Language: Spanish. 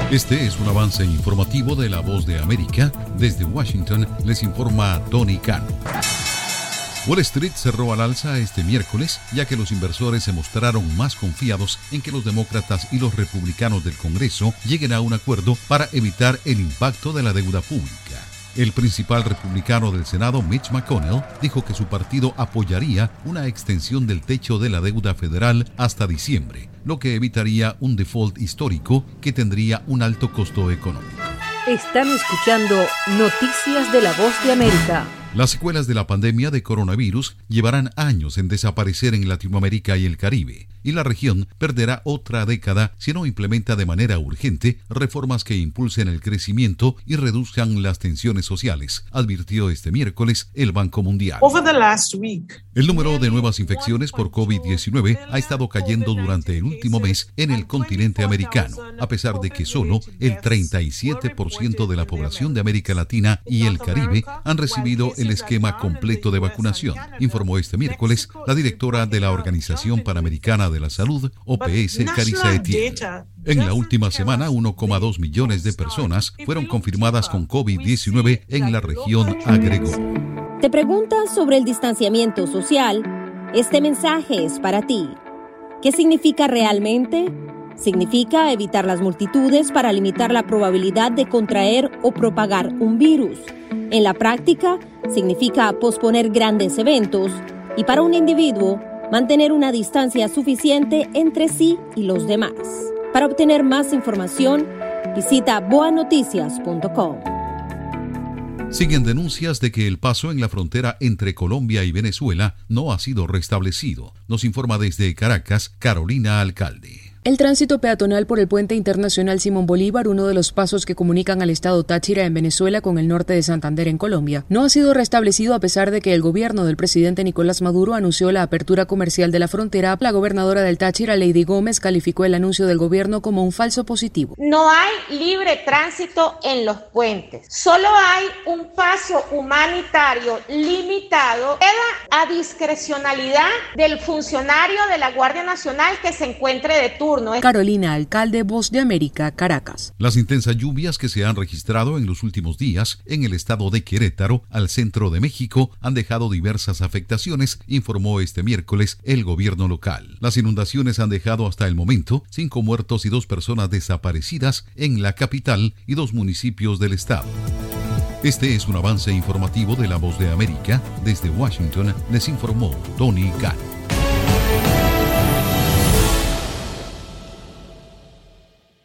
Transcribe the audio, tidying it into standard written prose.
Este es un avance informativo de La Voz de América. Desde Washington les informa Tony Cano. Wall Street cerró al alza este miércoles, ya que los inversores se mostraron más confiados en que los demócratas y los republicanos del Congreso lleguen a un acuerdo para evitar el impacto de la deuda pública. El principal republicano del Senado, Mitch McConnell, dijo que su partido apoyaría una extensión del techo de la deuda federal hasta diciembre, lo que evitaría un default histórico que tendría un alto costo económico. Están escuchando Noticias de La Voz de América. Las secuelas de la pandemia de coronavirus llevarán años en desaparecer en Latinoamérica y el Caribe, y la región perderá otra década si no implementa de manera urgente reformas que impulsen el crecimiento y reduzcan las tensiones sociales, advirtió este miércoles el Banco Mundial. El número de nuevas infecciones por COVID-19 ha estado cayendo durante el último mes en el continente americano, a pesar de que solo el 37% de la población de América Latina y el Caribe han recibido el esquema completo de vacunación, informó este miércoles la directora de la Organización Panamericana de la Salud, OPS, Carissa Etienne. En la última semana, 1,2 millones de personas fueron confirmadas con COVID-19 en la región, agregó. ¿Te preguntas sobre el distanciamiento social? Este mensaje es para ti. ¿Qué significa realmente? Significa evitar las multitudes para limitar la probabilidad de contraer o propagar un virus. En la práctica, significa posponer grandes eventos y para un individuo, mantener una distancia suficiente entre sí y los demás. Para obtener más información, visita boanoticias.com. Siguen denuncias de que el paso en la frontera entre Colombia y Venezuela no ha sido restablecido. Nos informa desde Caracas, Carolina Alcalde. El tránsito peatonal por el puente internacional Simón Bolívar, uno de los pasos que comunican al estado Táchira en Venezuela con el norte de Santander en Colombia, no ha sido restablecido a pesar de que el gobierno del presidente Nicolás Maduro anunció la apertura comercial de la frontera. La gobernadora del Táchira, Lady Gómez, calificó el anuncio del gobierno como un falso positivo. No hay libre tránsito en los puentes, solo hay un paso humanitario limitado, queda a discrecionalidad del funcionario de la Guardia Nacional que se encuentre de turno. Carolina Alcalde, Voz de América, Caracas. Las intensas lluvias que se han registrado en los últimos días en el estado de Querétaro, al centro de México, han dejado diversas afectaciones, informó este miércoles el gobierno local. Las inundaciones han dejado hasta el momento 5 muertos y 2 personas desaparecidas en la capital y 2 municipios del estado. Este es un avance informativo de La Voz de América. Desde Washington les informó Tony Cano.